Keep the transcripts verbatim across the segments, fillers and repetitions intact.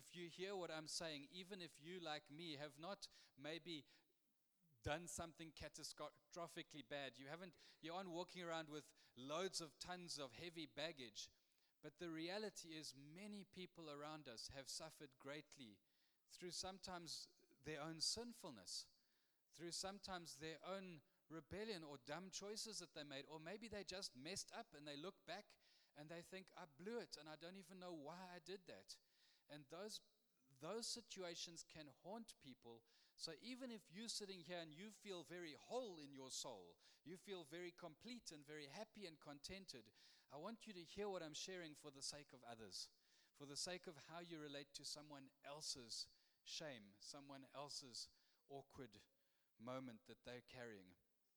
if you hear what I'm saying, even if you, like me, have not maybe done something catastrophically bad, you haven't, you aren't walking around with loads of tons of heavy baggage, but the reality is many people around us have suffered greatly through sometimes their own sinfulness, through sometimes their own rebellion or dumb choices that they made, or maybe they just messed up and they look back and they think, I blew it and I don't even know why I did that. And those those situations can haunt people. So even if you're sitting here and you feel very whole in your soul, you feel very complete and very happy and contented, I want you to hear what I'm sharing for the sake of others, for the sake of how you relate to someone else's shame, someone else's awkward moment that they're carrying.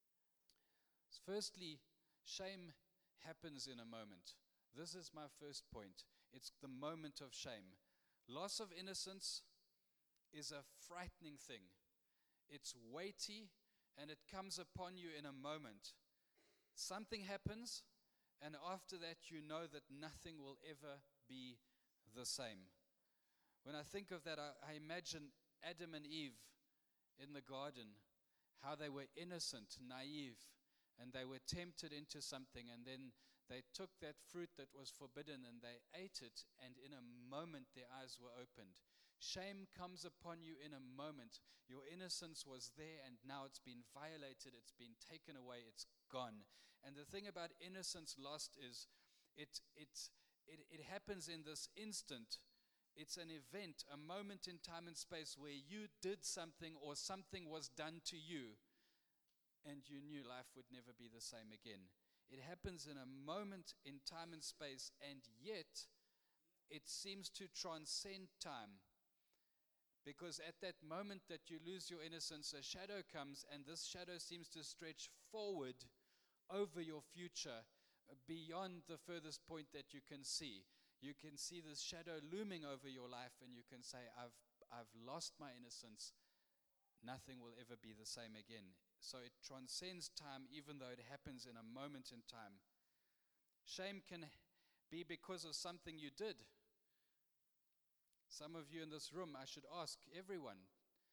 Firstly, shame happens in a moment. This is my first point. It's the moment of shame. Loss of innocence is a frightening thing. It's weighty and it comes upon you in a moment. Something happens, and after that you know that nothing will ever be the same. When I think of that, I, I imagine Adam and Eve in the garden, how they were innocent, naive, and they were tempted into something, and then they took that fruit that was forbidden and they ate it, and in a moment their eyes were opened. Shame comes upon you in a moment. Your innocence was there and now it's been violated, it's been taken away, it's gone. And the thing about innocence lost is it, it, it, it happens in this instant. It's an event, a moment in time and space where you did something or something was done to you, and you knew life would never be the same again. It happens in a moment in time and space, and yet it seems to transcend time. Because at that moment that you lose your innocence, a shadow comes, and this shadow seems to stretch forward over your future, beyond the furthest point that you can see. You can see this shadow looming over your life, and you can say, I've, I've lost my innocence. Nothing will ever be the same again. So it transcends time, even though it happens in a moment in time. Shame can be because of something you did. Some of you in this room, I should ask everyone,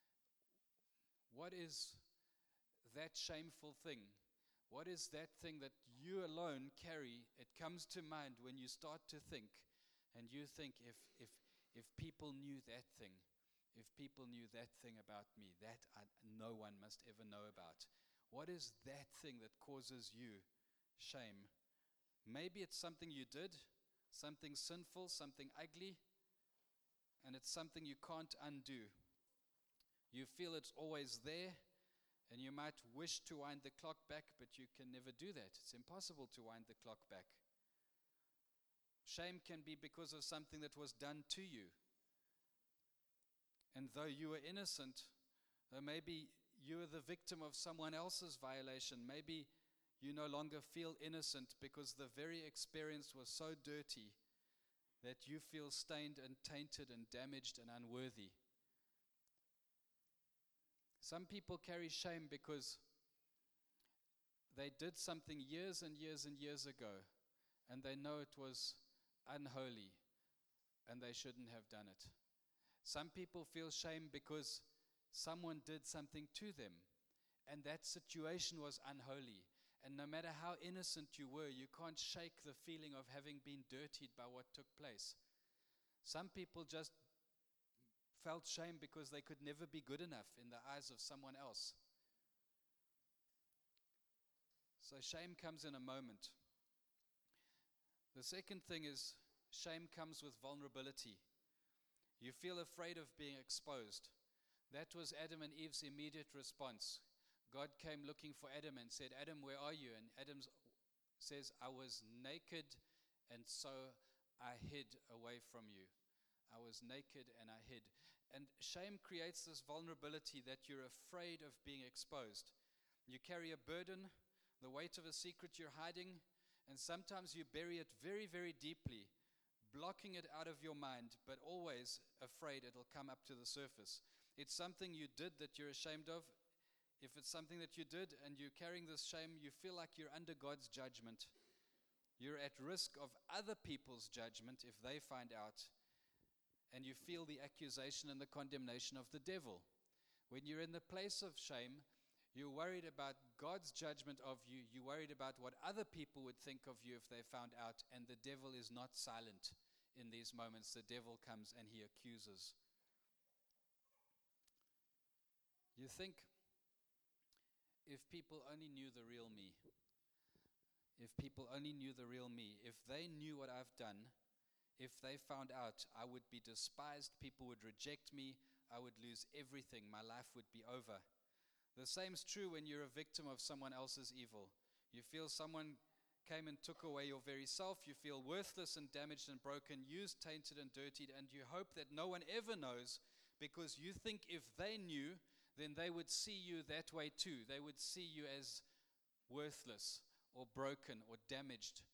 what is that shameful thing? What is that thing that you alone carry? It comes to mind when you start to think, and you think, if if if people knew that thing, if people knew that thing about me, that I, no one must ever know about. What is that thing that causes you shame? Maybe it's something you did, something sinful, something ugly, and it's something you can't undo. You feel it's always there, and you might wish to wind the clock back, but you can never do that. It's impossible to wind the clock back. Shame can be because of something that was done to you. And though you were innocent, though maybe you were the victim of someone else's violation, maybe you no longer feel innocent because the very experience was so dirty that you feel stained and tainted and damaged and unworthy. Some people carry shame because they did something years and years and years ago, and they know it was unholy, and they shouldn't have done it. Some people feel shame because someone did something to them, and that situation was unholy. And no matter how innocent you were, you can't shake the feeling of having been dirtied by what took place. Some people just felt shame because they could never be good enough in the eyes of someone else. So shame comes in a moment. The second thing is shame comes with vulnerability. You feel afraid of being exposed. That was Adam and Eve's immediate response. God came looking for Adam and said, Adam, where are you? And Adam says, I was naked, and so I hid away from you. I was naked and I hid. And shame creates this vulnerability that you're afraid of being exposed. You carry a burden, the weight of a secret you're hiding, and sometimes you bury it very, very deeply, blocking it out of your mind, but always afraid it'll come up to the surface. It's something you did that you're ashamed of. If it's something that you did and you're carrying this shame, you feel like you're under God's judgment. You're at risk of other people's judgment if they find out. and you feel the accusation and the condemnation of the devil. When you're in the place of shame, you're worried about God's judgment of you. You're worried about what other people would think of you if they found out. And the devil is not silent in these moments. The devil comes and he accuses. You think, if people only knew the real me, if people only knew the real me, if they knew what I've done, if they found out, I would be despised, people would reject me, I would lose everything, my life would be over. The same is true when you're a victim of someone else's evil. You feel someone came and took away your very self, you feel worthless and damaged and broken, used, tainted and dirtied, and you hope that no one ever knows, because you think if they knew, then they would see you that way too. They would see you as worthless or broken or damaged.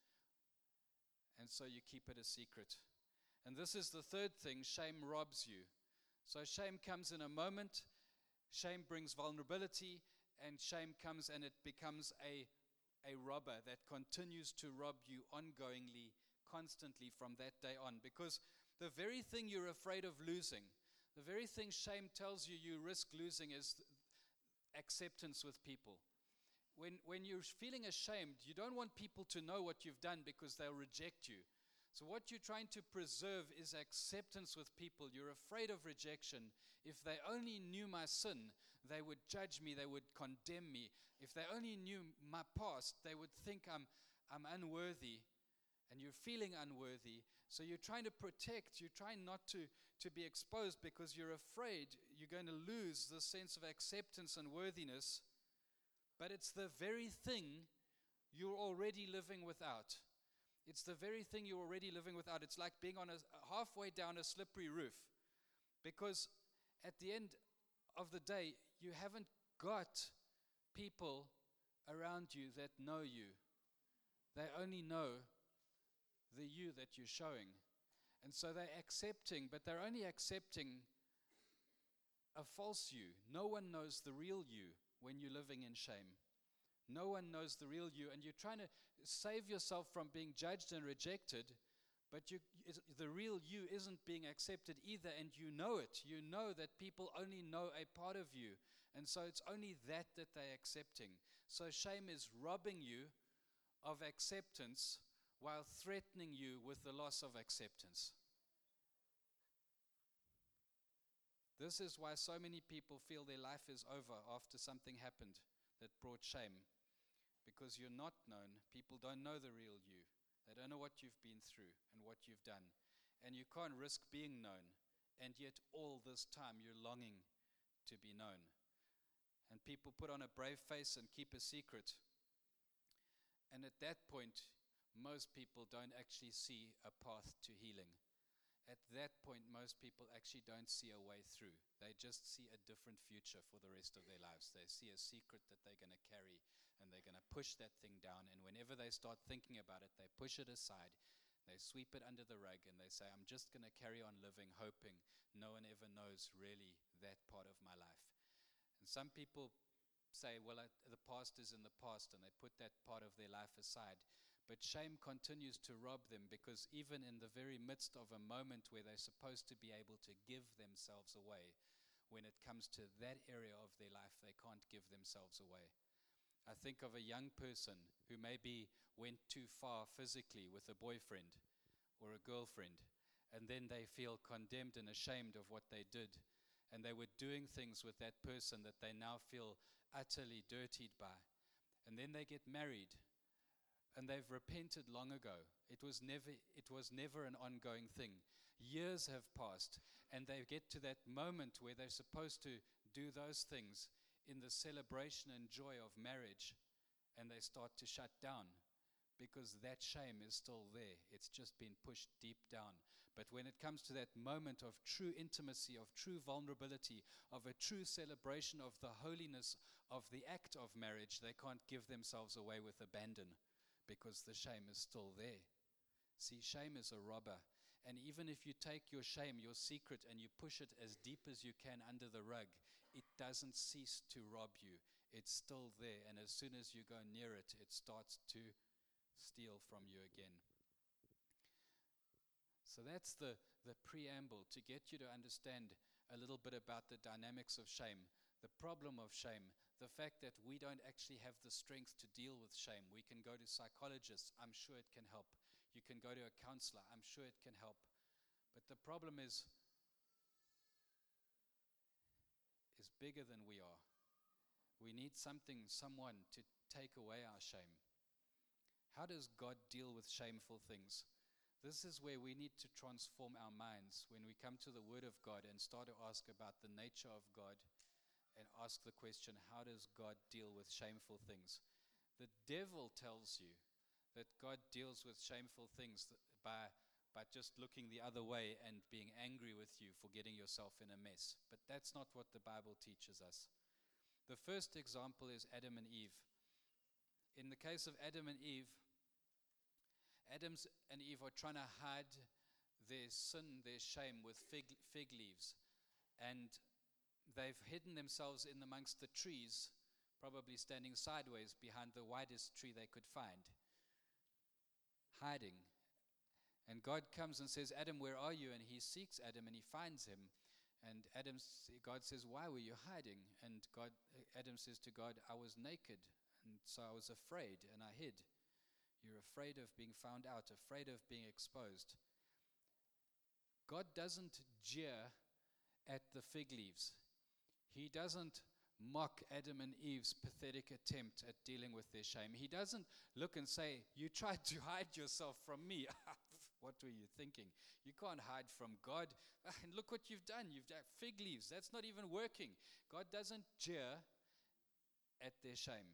And so you keep it a secret. And this is the third thing, shame robs you. So shame comes in a moment, shame brings vulnerability, and shame comes and it becomes a, a robber that continues to rob you ongoingly, constantly from that day on. Because the very thing you're afraid of losing, the very thing shame tells you you risk losing is acceptance with people. When, when you're feeling ashamed, you don't want people to know what you've done because they'll reject you. So what you're trying to preserve is acceptance with people. You're afraid of rejection. If they only knew my sin, they would judge me, they would condemn me. If they only knew my past, they would think I'm, I'm unworthy, and you're feeling unworthy. So you're trying to protect, you're trying not to, to be exposed because you're afraid you're going to lose the sense of acceptance and worthiness. But it's the very thing you're already living without. It's the very thing you're already living without. It's like being on a halfway down a slippery roof. Because at the end of the day, you haven't got people around you that know you. They only know the you that you're showing. And so they're accepting, but they're only accepting a false you. No one knows the real you when you're living in shame. No one knows the real you, and you're trying to save yourself from being judged and rejected, but you, the real you isn't being accepted either, and you know it. You know that people only know a part of you, and so it's only that that they're accepting. So shame is robbing you of acceptance while threatening you with the loss of acceptance. This is why so many people feel their life is over after something happened that brought shame. Because you're not known, people don't know the real you. They don't know what you've been through and what you've done. And you can't risk being known. And yet all this time you're longing to be known. And people put on a brave face and keep a secret. And at that point, most people don't actually see a path to healing. At that point, most people actually don't see a way through. They just see a different future for the rest of their lives. They see a secret that they're going to carry, and they're going to push that thing down. And whenever they start thinking about it, they push it aside. They sweep it under the rug, and they say, I'm just going to carry on living, hoping no one ever knows really that part of my life. And some people say, well, I, the past is in the past, and they put that part of their life aside. But shame continues to rob them, because even in the very midst of a moment where they're supposed to be able to give themselves away, when it comes to that area of their life, they can't give themselves away. I think of a young person who maybe went too far physically with a boyfriend or a girlfriend, and then they feel condemned and ashamed of what they did. And they were doing things with that person that they now feel utterly dirtied by. And then they get married. And they've repented long ago. It was never it was never an ongoing thing. Years have passed, and they get to that moment where they're supposed to do those things in the celebration and joy of marriage, and they start to shut down because that shame is still there. It's just been pushed deep down. But when it comes to that moment of true intimacy, of true vulnerability, of a true celebration of the holiness of the act of marriage, they can't give themselves away with abandon, because the shame is still there. See, shame is a robber. And even if you take your shame, your secret, and you push it as deep as you can under the rug, it doesn't cease to rob you. It's still there. And as soon as you go near it, it starts to steal from you again. So that's the, the preamble to get you to understand a little bit about the dynamics of shame, the problem of shame, the fact that we don't actually have the strength to deal with shame. We can go to psychologists, I'm sure it can help. You can go to a counselor, I'm sure it can help. But the problem is, is bigger than we are. We need something, someone to take away our shame. How does God deal with shameful things? This is where we need to transform our minds when we come to the Word of God and start to ask about the nature of God and ask the question, how does God deal with shameful things? The devil tells you that God deals with shameful things by, by just looking the other way and being angry with you for getting yourself in a mess. But that's not what the Bible teaches us. The first example is Adam and Eve. In the case of Adam and Eve, Adam and Eve are trying to hide their sin, their shame with fig, fig leaves. And they've hidden themselves in amongst the trees, probably standing sideways behind the widest tree they could find, hiding. And God comes and says, Adam, where are you? And he seeks Adam and he finds him. And Adam, God says, why were you hiding? And God, Adam says to God, I was naked, and so I was afraid, and I hid. You're afraid of being found out, afraid of being exposed. God doesn't jeer at the fig leaves. He doesn't mock Adam and Eve's pathetic attempt at dealing with their shame. He doesn't look and say, you tried to hide yourself from me. What were you thinking? You can't hide from God. And look what you've done. You've done fig leaves. That's not even working. God doesn't jeer at their shame.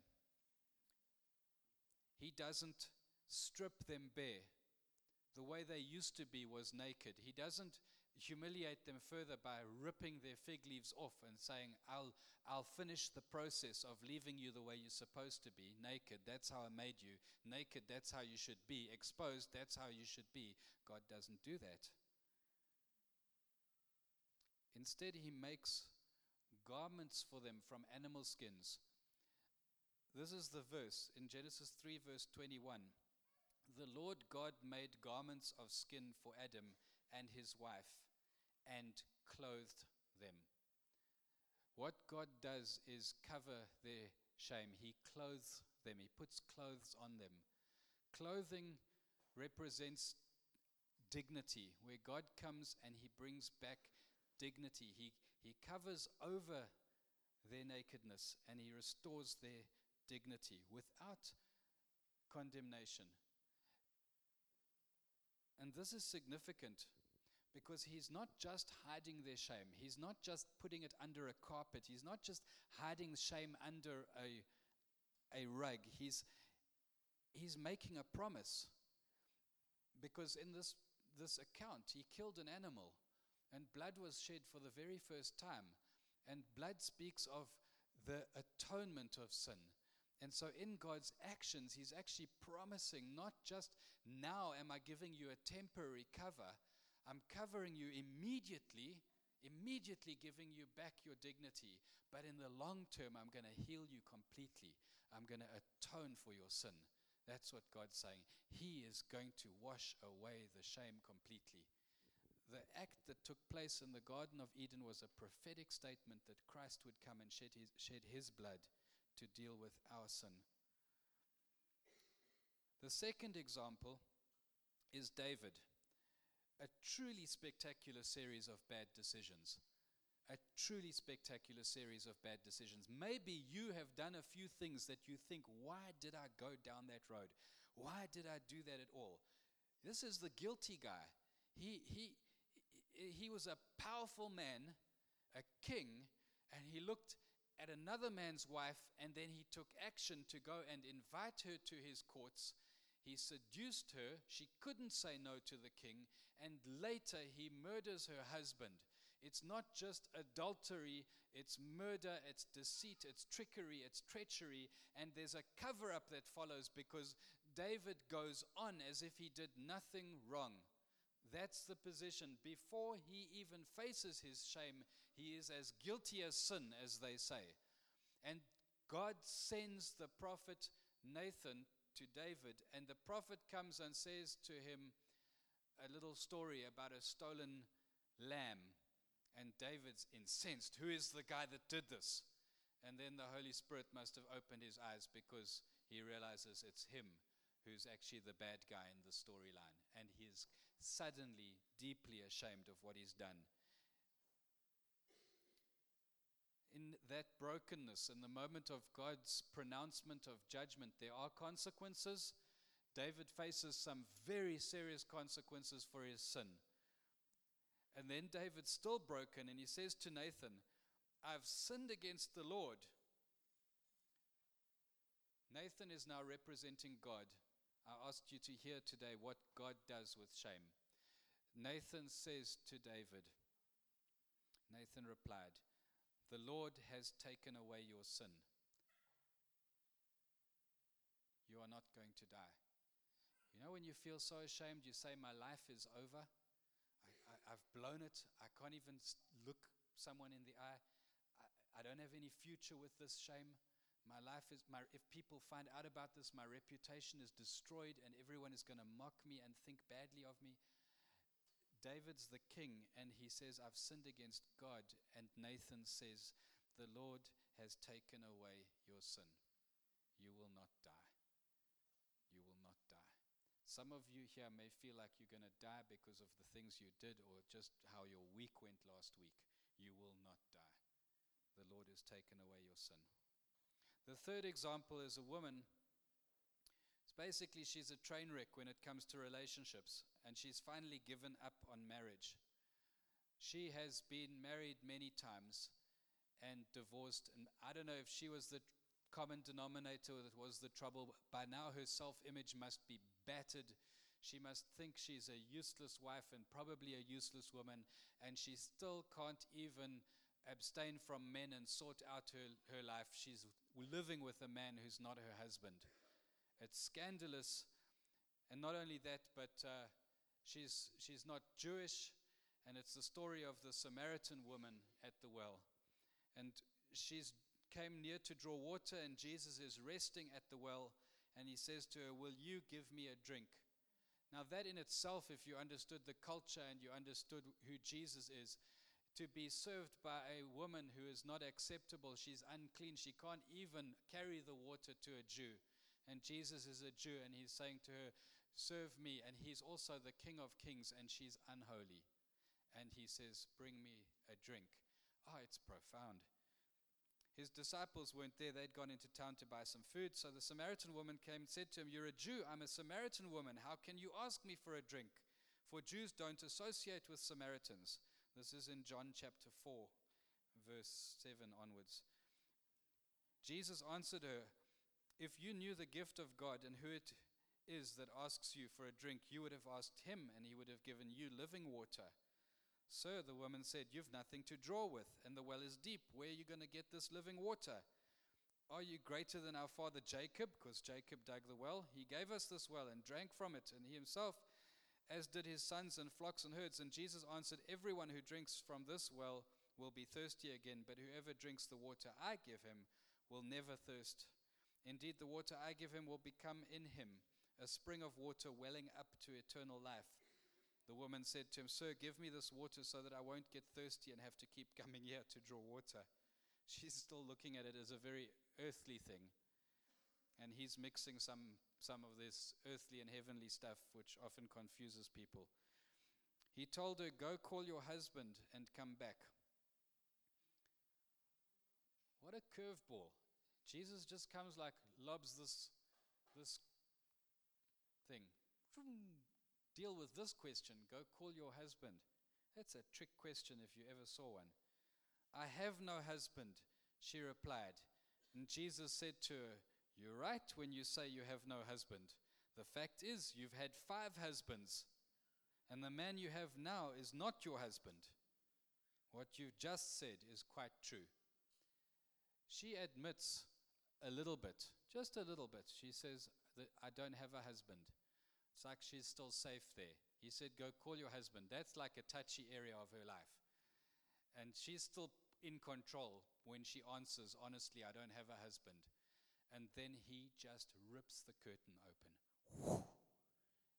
He doesn't strip them bare. The way they used to be was naked. He doesn't humiliate them further by ripping their fig leaves off and saying, I'll, I'll finish the process of leaving you the way you're supposed to be, naked. That's how I made you. Naked, that's how you should be. Exposed, that's how you should be. God doesn't do that. Instead, he makes garments for them from animal skins. This is the verse in Genesis three, verse twenty-one. The Lord God made garments of skin for Adam and his wife and clothed them. What God does is cover their shame. He clothes them. He puts clothes on them. Clothing represents dignity, where God comes and he brings back dignity. He, he covers over their nakedness and he restores their dignity without condemnation. And this is significant because he's not just hiding their shame. He's not just putting it under a carpet. He's not just hiding shame under a, a rug. He's, he's making a promise. Because in this, this account, he killed an animal and blood was shed for the very first time. And blood speaks of the atonement of sin. And so in God's actions, he's actually promising, not just now am I giving you a temporary cover, I'm covering you immediately, immediately giving you back your dignity. But in the long term, I'm going to heal you completely. I'm going to atone for your sin. That's what God's saying. He is going to wash away the shame completely. The act that took place in the Garden of Eden was a prophetic statement that Christ would come and shed his, shed his blood to deal with our sin. The second example is David. A truly spectacular series of bad decisions. A truly spectacular series of bad decisions. Maybe you have done a few things that you think, why did I go down that road? Why did I do that at all? This is the guilty guy. He, he, he was a powerful man, a king, and he looked at another man's wife, and then he took action to go and invite her to his courts. He seduced her. She couldn't say no to the king, and later he murders her husband. It's not just adultery, it's murder, it's deceit, it's trickery, it's treachery, and there's a cover-up that follows because David goes on as if he did nothing wrong. That's the position. Before he even faces his shame, he is as guilty as sin, as they say. And God sends the prophet Nathan to David, and the prophet comes and says to him, a little story about a stolen lamb, and David's incensed. Who is the guy that did this? And then the Holy Spirit must have opened his eyes, because he realizes it's him who's actually the bad guy in the storyline. And he's suddenly deeply ashamed of what he's done. In that brokenness, in the moment of God's pronouncement of judgment, there are consequences. David faces some very serious consequences for his sin. And then David's still broken, and he says to Nathan, I've sinned against the Lord. Nathan is now representing God. I asked you to hear today what God does with shame. Nathan says to David, Nathan replied, the Lord has taken away your sin. You are not going to die. You know, when you feel so ashamed, you say, my life is over. I, I, I've blown it. I can't even look someone in the eye. I, I don't have any future with this shame. My life is, my, if people find out about this, my reputation is destroyed, and everyone is going to mock me and think badly of me. David's the king, and he says, I've sinned against God. And Nathan says, the Lord has taken away your sin. You will not die. You will not die. Some of you here may feel like you're going to die because of the things you did, or just how your week went last week. You will not die. The Lord has taken away your sin. The third example is a woman. Basically, she's a train wreck when it comes to relationships, and she's finally given up on marriage. She has been married many times and divorced, and I don't know if she was the common denominator that was the trouble. By now, her self-image must be battered. She must think she's a useless wife and probably a useless woman, and she still can't even abstain from men and sort out her, her life. She's living with a man who's not her husband. It's scandalous, and not only that, but uh, she's she's not Jewish, and it's the story of the Samaritan woman at the well. And she's came near to draw water, and Jesus is resting at the well, and he says to her, will you give me a drink? Now that in itself, if you understood the culture and you understood who Jesus is, to be served by a woman who is not acceptable, she's unclean, she can't even carry the water to a Jew. And Jesus is a Jew, and he's saying to her, serve me. And he's also the King of Kings, and she's unholy. And he says, bring me a drink. Oh, it's profound. His disciples weren't there. They'd gone into town to buy some food. So the Samaritan woman came and said to him, you're a Jew. I'm a Samaritan woman. How can you ask me for a drink? For Jews don't associate with Samaritans. This is in John chapter four, verse seven onwards. Jesus answered her, if you knew the gift of God and who it is that asks you for a drink, you would have asked him, and he would have given you living water. Sir, the woman said, you've nothing to draw with, and the well is deep. Where are you going to get this living water? Are you greater than our father Jacob? Because Jacob dug the well. He gave us this well and drank from it, and he himself, as did his sons and flocks and herds. And Jesus answered, everyone who drinks from this well will be thirsty again, but whoever drinks the water I give him will never thirst. Indeed, the water I give him will become in him a spring of water welling up to eternal life. The woman said to him, sir, give me this water so that I won't get thirsty and have to keep coming here to draw water. She's still looking at it as a very earthly thing. And he's mixing some, some of this earthly and heavenly stuff, which often confuses people. He told her, go call your husband and come back. What a curveball. Jesus just comes like, lobs this, this thing. Deal with this question. Go call your husband. That's a trick question if you ever saw one. I have no husband, she replied. And Jesus said to her, you're right when you say you have no husband. The fact is, you've had five husbands, and the man you have now is not your husband. What you've just said is quite true. She admits a little bit, just a little bit. She says that I don't have a husband. It's like she's still safe there. He said, go call your husband. That's like a touchy area of her life. And she's still in control when she answers, honestly, I don't have a husband. And then he just rips the curtain open. And he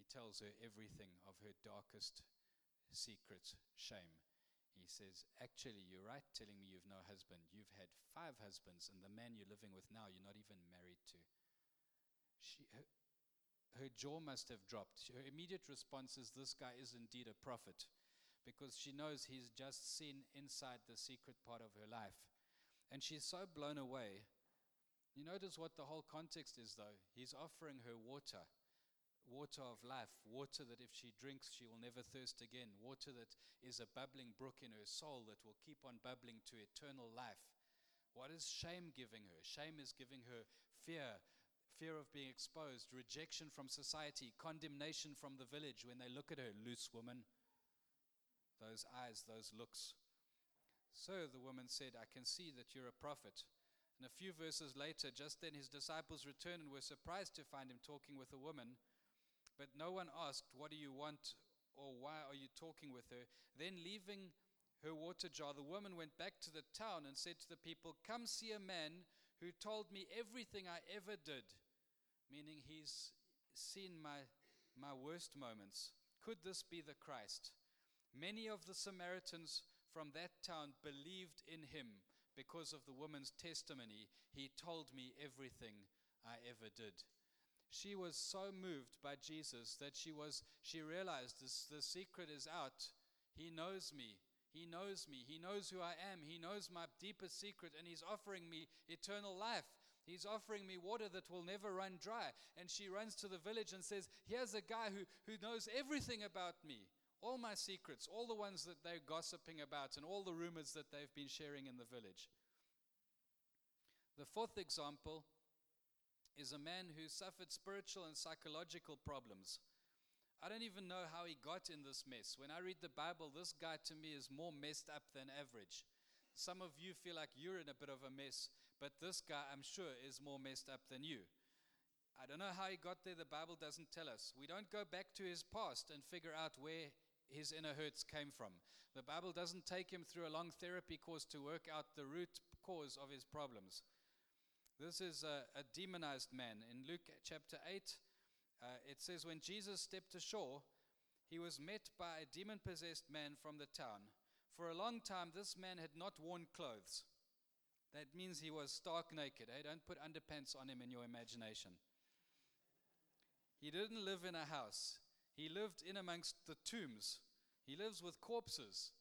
tells her everything of her darkest secret shame. He says, actually, you're right telling me you've no husband. You've had five husbands, and the man you're living with now, you're not even married to. She, her, her jaw must have dropped. Her immediate response is, this guy is indeed a prophet, because she knows he's just seen inside the secret part of her life. And she's so blown away. You notice what the whole context is, though. He's offering her water. Water of life, water that if she drinks, she will never thirst again, water that is a bubbling brook in her soul that will keep on bubbling to eternal life. What is shame giving her? Shame is giving her fear, fear of being exposed, rejection from society, condemnation from the village when they look at her, loose woman. Those eyes, those looks. So the woman said, I can see that you're a prophet. And a few verses later, just then his disciples returned and were surprised to find him talking with a woman. But no one asked, what do you want, or why are you talking with her? Then leaving her water jar, the woman went back to the town and said to the people, come see a man who told me everything I ever did. Meaning he's seen my, my worst moments. Could this be the Christ? Many of the Samaritans from that town believed in him because of the woman's testimony. He told me everything I ever did. She was so moved by Jesus that she was she realized this the secret is out. He knows me. He knows me. He knows who I am. He knows my deepest secret, and he's offering me eternal life. He's offering me water that will never run dry. And she runs to the village and says, here's a guy who, who knows everything about me. All my secrets, all the ones that they're gossiping about, and all the rumors that they've been sharing in the village. The fourth example is a man who suffered spiritual and psychological problems. I don't even know how he got in this mess. When I read the Bible, this guy to me is more messed up than average. Some of you feel like you're in a bit of a mess, but this guy, I'm sure, is more messed up than you. I don't know how he got there. The Bible doesn't tell us. We don't go back to his past and figure out where his inner hurts came from. The Bible doesn't take him through a long therapy course to work out the root cause of his problems. This is a, a demonized man. In Luke chapter eight, uh, it says, when Jesus stepped ashore, he was met by a demon-possessed man from the town. For a long time, this man had not worn clothes. That means he was stark naked. Eh? Don't put underpants on him in your imagination. He didn't live in a house. He lived in amongst the tombs. He lives with corpses.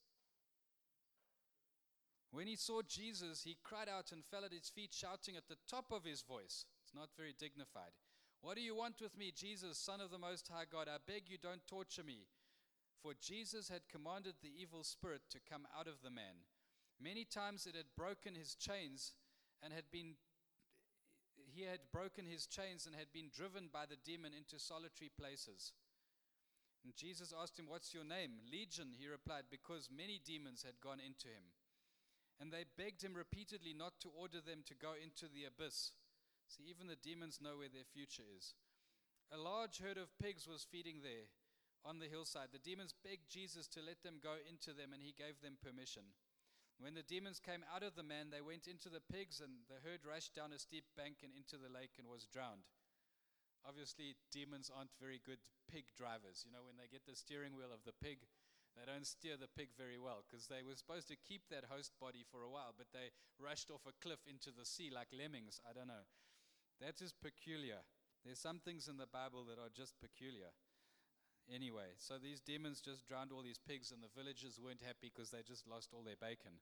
When he saw Jesus, he cried out and fell at his feet, shouting at the top of his voice. It's not very dignified. What do you want with me, Jesus, Son of the Most High God? I beg you, don't torture me. For Jesus had commanded the evil spirit to come out of the man. Many times it had broken his chains and had been, he had broken his chains and had been driven by the demon into solitary places. And Jesus asked him, what's your name? Legion, he replied, because many demons had gone into him. And they begged him repeatedly not to order them to go into the abyss. See, even the demons know where their future is. A large herd of pigs was feeding there on the hillside. The demons begged Jesus to let them go into them, and he gave them permission. When the demons came out of the man, they went into the pigs, and the herd rushed down a steep bank and into the lake and was drowned. Obviously, demons aren't very good pig drivers. You know, when they get the steering wheel of the pig, they don't steer the pig very well, because they were supposed to keep that host body for a while, but they rushed off a cliff into the sea like lemmings. I don't know. That is peculiar. There's some things in the Bible that are just peculiar. Anyway, so these demons just drowned all these pigs, and the villagers weren't happy because they just lost all their bacon.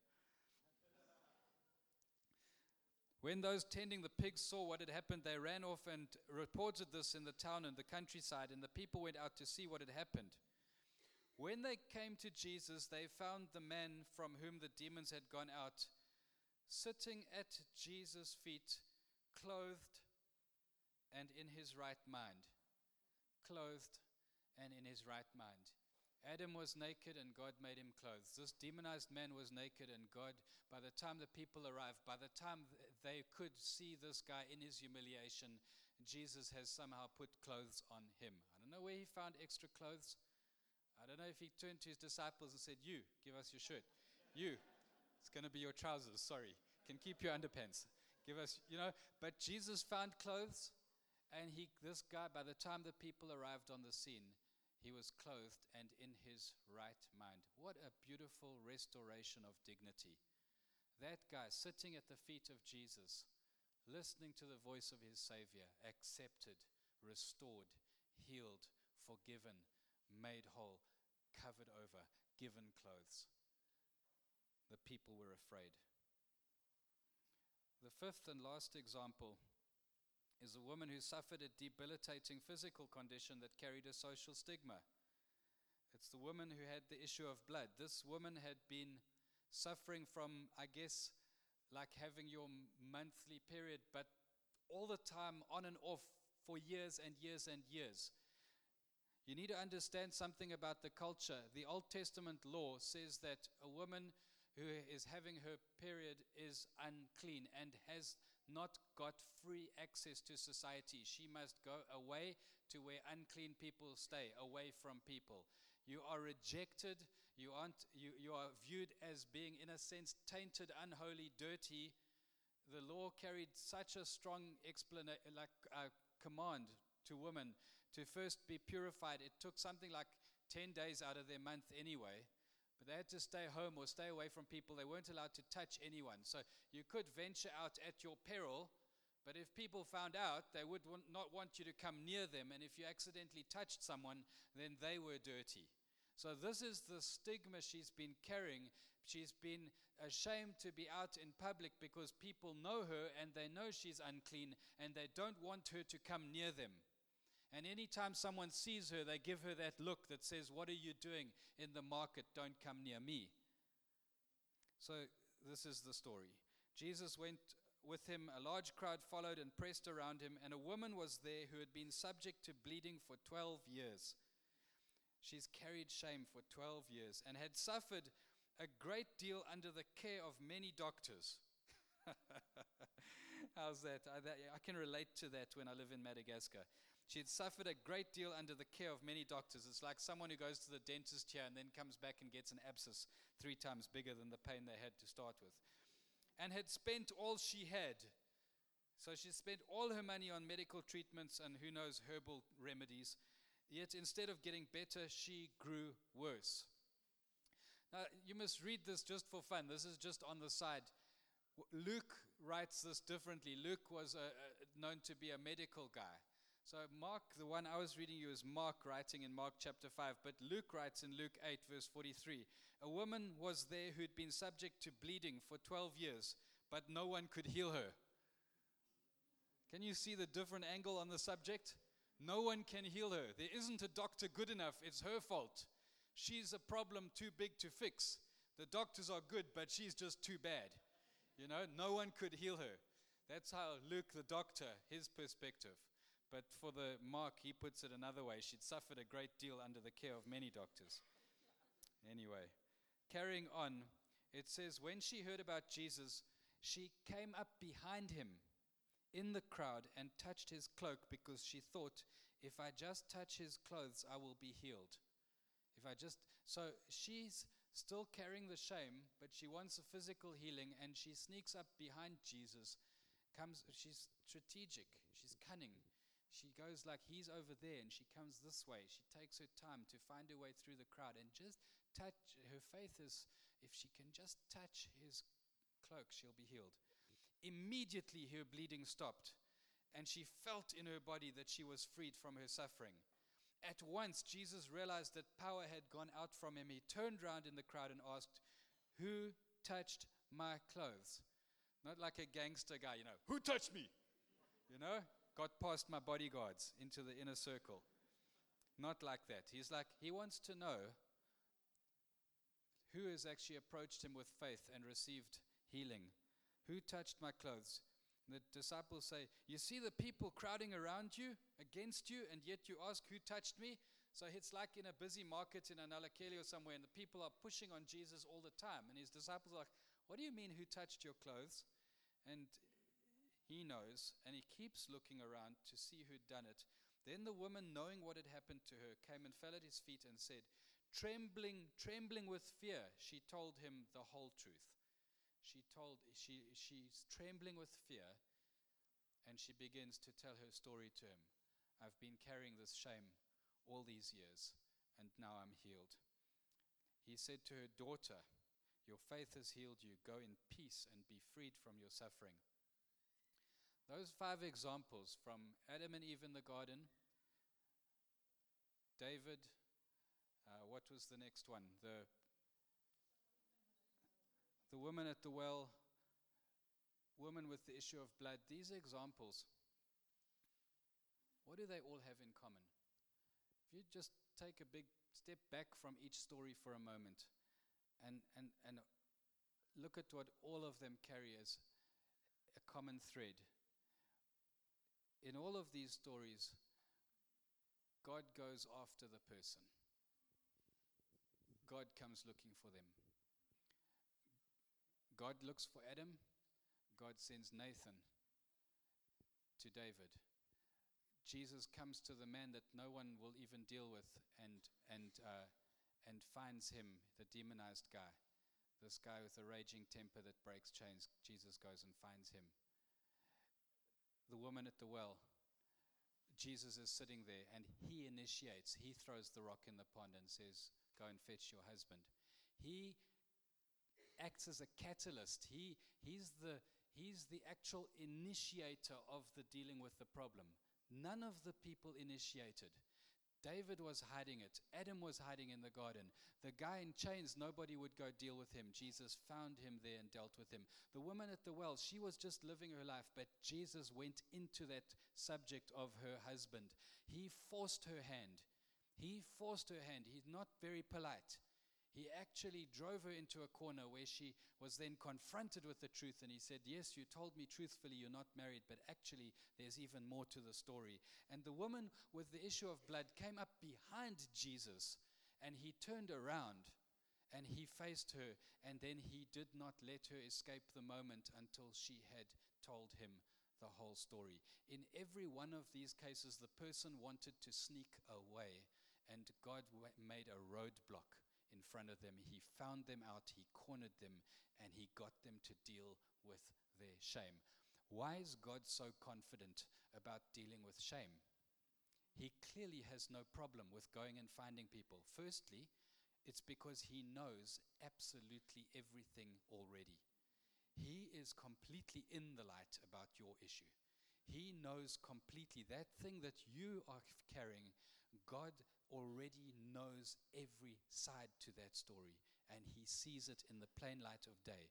When those tending the pigs saw what had happened, they ran off and reported this in the town and the countryside, and the people went out to see what had happened. When they came to Jesus, they found the man from whom the demons had gone out sitting at Jesus' feet, clothed and in his right mind. Clothed and in his right mind. Adam was naked and God made him clothed. This demonized man was naked, and God, by the time the people arrived, by the time they could see this guy in his humiliation, Jesus has somehow put clothes on him. I don't know where he found extra clothes. I don't know if he turned to his disciples and said, you, give us your shirt. You, it's going to be your trousers, sorry. Can keep your underpants. Give us, you know. But Jesus found clothes, And he, this guy, by the time the people arrived on the scene, he was clothed and in his right mind. What a beautiful restoration of dignity. That guy sitting at the feet of Jesus, listening to the voice of his Savior, accepted, restored, healed, forgiven, made whole, covered over, given clothes. The people were afraid. The fifth and last example is a woman who suffered a debilitating physical condition that carried a social stigma. It's the woman who had the issue of blood. This woman had been suffering from, I guess, like having your monthly period, but all the time, on and off, for years and years and years. You need to understand something about the culture. The Old Testament law says that a woman who is having her period is unclean and has not got free access to society. She must go away to where unclean people stay, away from people. You are rejected. You aren't. You, you are viewed as being, in a sense, tainted, unholy, dirty. The law carried such a strong explanation, like uh, command to women to first be purified. It took something like ten days out of their month anyway. But they had to stay home or stay away from people. They weren't allowed to touch anyone. So you could venture out at your peril, but if people found out, they would want, not want you to come near them. And if you accidentally touched someone, then they were dirty. So this is the stigma she's been carrying. She's been ashamed to be out in public because people know her and they know she's unclean and they don't want her to come near them. And anytime someone sees her, they give her that look that says, "What are you doing in the market? Don't come near me." So this is the story. Jesus went with him. A large crowd followed and pressed around him, and a woman was there who had been subject to bleeding for twelve years. She's carried shame for twelve years and had suffered a great deal under the care of many doctors. How's that? I, that? I can relate to that when I live in Madagascar. She had suffered a great deal under the care of many doctors. It's like someone who goes to the dentist here and then comes back and gets an abscess three times bigger than the pain they had to start with. And had spent all she had. So she spent all her money on medical treatments and who knows, herbal remedies. Yet instead of getting better, she grew worse. Now, you must read this just for fun. This is just on the side. Luke writes this differently. Luke was a, a, known to be a medical guy. So Mark, the one I was reading you is Mark writing in Mark chapter five, but Luke writes in Luke eight verse forty-three, a woman was there who'd been subject to bleeding for twelve years, but no one could heal her. Can you see the different angle on the subject? No one can heal her. There isn't a doctor good enough. It's her fault. She's a problem too big to fix. The doctors are good, but she's just too bad. You know, no one could heal her. That's how Luke, the doctor, his perspective. But for the Mark, he puts it another way. She'd suffered a great deal under the care of many doctors. Anyway, carrying on, it says, when she heard about Jesus, she came up behind him in the crowd and touched his cloak because she thought, if I just touch his clothes, I will be healed. If I just, so she's still carrying the shame, but she wants a physical healing, and she sneaks up behind Jesus. Comes, she's strategic, she's cunning. She goes like he's over there and she comes this way. She takes her time to find her way through the crowd and just touch. Her faith is, if she can just touch his cloak, she'll be healed. Immediately her bleeding stopped and she felt in her body that she was freed from her suffering. At once Jesus realized that power had gone out from him. He turned around in the crowd and asked, "Who touched my clothes?" Not like a gangster guy, you know, "Who touched me?" You know? Got past my bodyguards into the inner circle. Not like that. He's like, he wants to know who has actually approached him with faith and received healing. Who touched my clothes? And the disciples say, you see the people crowding around you, against you, and yet you ask who touched me? So it's like in a busy market in Analakeli or somewhere, and the people are pushing on Jesus all the time. And his disciples are like, what do you mean who touched your clothes? And he knows, and he keeps looking around to see who'd done it. Then the woman, knowing what had happened to her, came and fell at his feet and said, trembling, trembling with fear, she told him the whole truth. She told, she, she's trembling with fear, And she begins to tell her story to him. I've been carrying this shame all these years, and now I'm healed. He said to her, daughter, your faith has healed you. Go in peace and be freed from your suffering. Those five examples from Adam and Eve in the garden, David, uh, what was the next one? The, the woman at the well, woman with the issue of blood. These examples, what do they all have in common? If you just take a big step back from each story for a moment and, and, and look at what all of them carry as a common thread. In all of these stories, God goes after the person. God comes looking for them. God looks for Adam. God sends Nathan to David. Jesus comes to the man that no one will even deal with and and uh, and finds him, the demonized guy. This guy with a raging temper that breaks chains. Jesus goes and finds him. The woman at the well. Jesus is sitting there and he initiates. He throws the rock in the pond and says, go and fetch your husband. He acts as a catalyst. He he's the he's the actual initiator of the dealing with the problem. None of the people initiated. David was hiding it. Adam was hiding in the garden. The guy in chains, nobody would go deal with him. Jesus found him there and dealt with him. The woman at the well, she was just living her life, but Jesus went into that subject of her husband. He forced her hand. He forced her hand. He's not very polite. He actually drove her into a corner where she was then confronted with the truth. And he said, yes, you told me truthfully you're not married, but actually there's even more to the story. And the woman with the issue of blood came up behind Jesus, and he turned around and he faced her. And then he did not let her escape the moment until she had told him the whole story. In every one of these cases, the person wanted to sneak away, and God w- made a roadblock in front of them. He found them out, he cornered them, and he got them to deal with their shame. Why is God so confident about dealing with shame? He clearly has no problem with going and finding people. Firstly, it's because he knows absolutely everything already. He is completely in the light about your issue. He knows completely that thing that you are carrying. God already knows every side to that story, and he sees it in the plain light of day.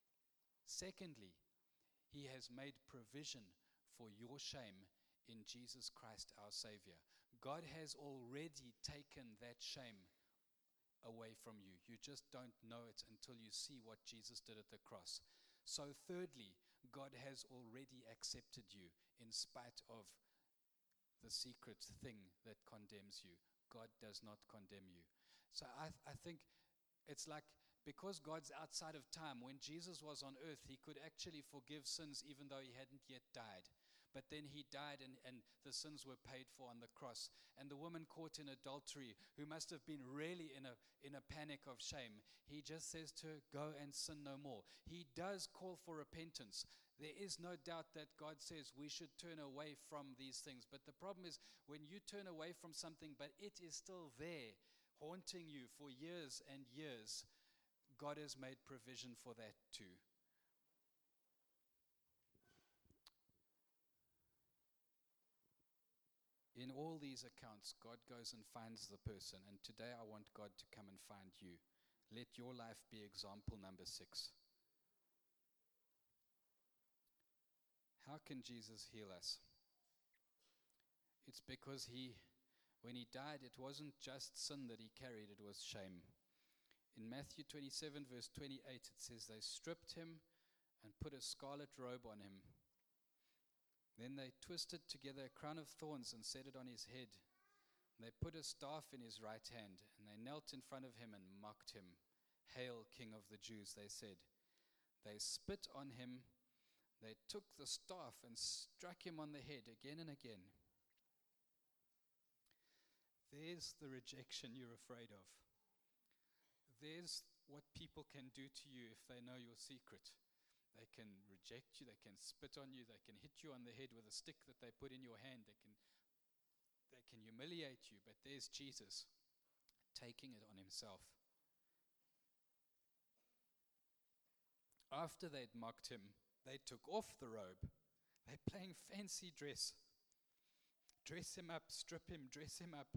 Secondly, he has made provision for your shame in Jesus Christ, our Savior. God has already taken that shame away from you. You just don't know it until you see what Jesus did at the cross. So thirdly, God has already accepted you in spite of the secret thing that condemns you. God does not condemn you. So I, I think it's like, because God's outside of time, when Jesus was on earth, he could actually forgive sins even though he hadn't yet died. But then he died, and, and the sins were paid for on the cross. And the woman caught in adultery, who must have been really in a in a panic of shame, he just says to her, go and sin no more. He does call for repentance. There is no doubt that God says we should turn away from these things. But the problem is, when you turn away from something, but it is still there, haunting you for years and years, God has made provision for that too. In all these accounts, God goes and finds the person. And today I want God to come and find you. Let your life be example number six. How can Jesus heal us? It's because he, when he died, it wasn't just sin that he carried, it was shame. In Matthew twenty-seven, verse twenty-eight, it says, they stripped him and put a scarlet robe on him. Then they twisted together a crown of thorns and set it on his head. They put a staff in his right hand, and they knelt in front of him and mocked him. Hail, King of the Jews, they said. They spit on him. They took the staff and struck him on the head again and again. There's the rejection you're afraid of. There's what people can do to you if they know your secret. They can reject you, they can spit on you, they can hit you on the head with a stick that they put in your hand, they can they can humiliate you, but there's Jesus taking it on himself. After they'd mocked him, they took off the robe. They're playing fancy dress. Dress him up, strip him, dress him up.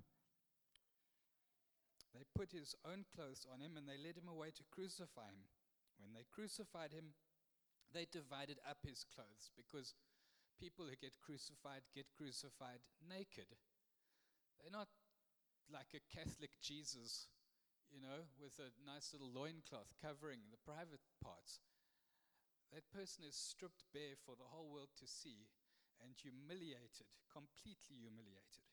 They put his own clothes on him and they led him away to crucify him. When they crucified him, they divided up his clothes, because people who get crucified get crucified naked. They're not like a Catholic Jesus, you know, with a nice little loincloth covering the private parts. That person is stripped bare for the whole world to see and humiliated, completely humiliated.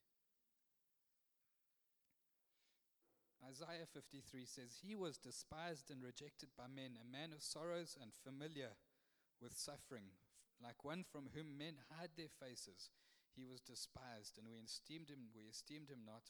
Isaiah fifty-three says, "He was despised and rejected by men, a man of sorrows and familiar with suffering, like one from whom men hide their faces. He was despised, and we esteemed him, we esteemed him not.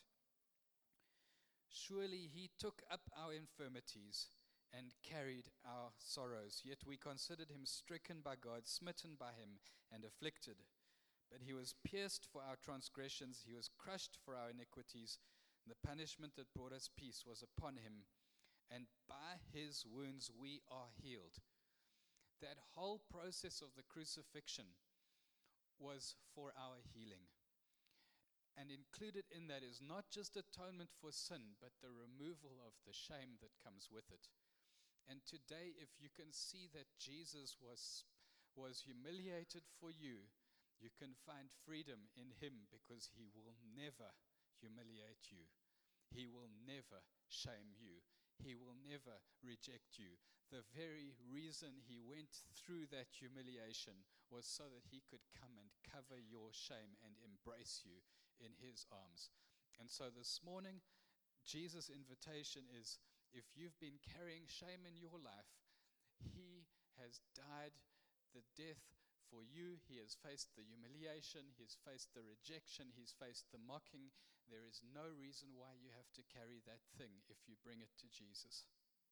Surely he took up our infirmities and carried our sorrows. Yet we considered him stricken by God, smitten by him, and afflicted. But he was pierced for our transgressions, he was crushed for our iniquities. The punishment that brought us peace was upon him, and by his wounds we are healed." That whole process of the crucifixion was for our healing. And included in that is not just atonement for sin, but the removal of the shame that comes with it. And today, if you can see that Jesus was, was humiliated for you, you can find freedom in him, because he will never humiliate you. He will never shame you. He will never reject you. The very reason he went through that humiliation was so that he could come and cover your shame and embrace you in his arms. And so this morning, Jesus' invitation is, if you've been carrying shame in your life, he has died the death for you. He has faced the humiliation, he has faced the rejection, he's faced the mocking. There is no reason why you have to carry that thing if you bring it to Jesus.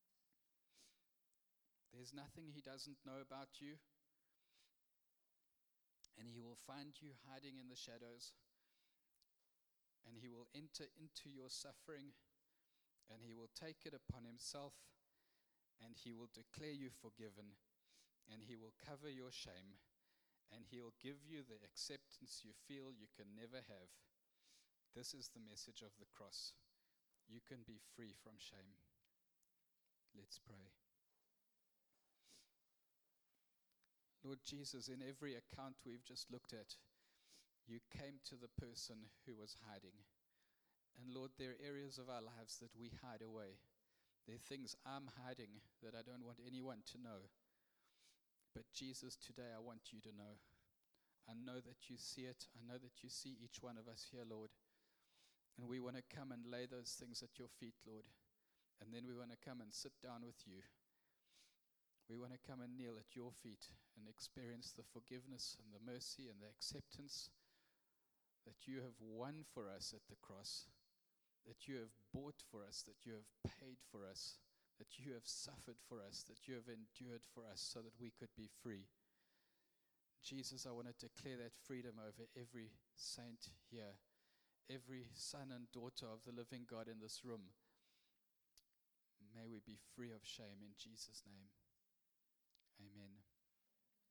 There's nothing he doesn't know about you, and he will find you hiding in the shadows, and he will enter into your suffering, and he will take it upon himself, and he will declare you forgiven, and he will cover your shame, and he'll give you the acceptance you feel you can never have. This is the message of the cross. You can be free from shame. Let's pray. Lord Jesus, in every account we've just looked at, you came to the person who was hiding. And Lord, there are areas of our lives that we hide away. There are things I'm hiding that I don't want anyone to know. But Jesus, today I want you to know. I know that you see it. I know that you see each one of us here, Lord. And we want to come and lay those things at your feet, Lord. And then we want to come and sit down with you. We want to come and kneel at your feet and experience the forgiveness and the mercy and the acceptance that you have won for us at the cross, that you have bought for us, that you have paid for us, that you have suffered for us, that you have endured for us so that we could be free. Jesus, I want to declare that freedom over every saint here, every son and daughter of the living God in this room. May we be free of shame in Jesus' name. Amen.